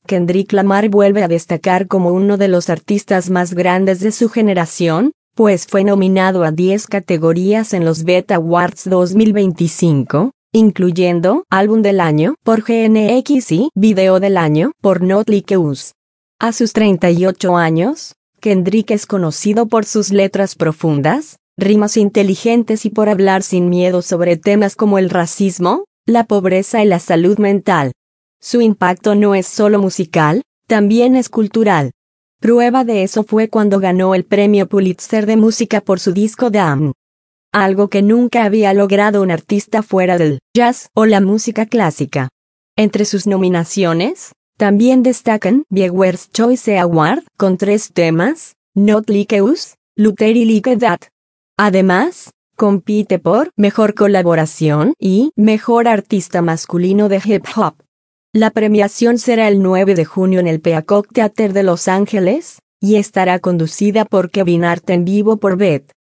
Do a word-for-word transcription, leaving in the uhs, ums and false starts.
Kendrick Lamar vuelve a destacar como uno de los artistas más grandes de su generación, pues fue nominado a diez categorías en los B E T Awards dos mil veinticinco, incluyendo Álbum del Año por G N X y Video del Año por Not Like Us. A sus treinta y ocho años, Kendrick es conocido por sus letras profundas, rimas inteligentes y por hablar sin miedo sobre temas como el racismo, la pobreza y la salud mental. Su impacto no es solo musical, también es cultural. Prueba de eso fue cuando ganó el premio Pulitzer de música por su disco Damn. Algo que nunca había logrado un artista fuera del jazz o la música clásica. Entre sus nominaciones, también destacan Viewers Choice Award con tres temas, Not Like Us, Luther y Like That. Además, compite por Mejor Colaboración y Mejor Artista Masculino de Hip Hop. La premiación será el nueve de junio en el Peacock Theater de Los Ángeles, y estará conducida por Kevin Hart en vivo por B E T.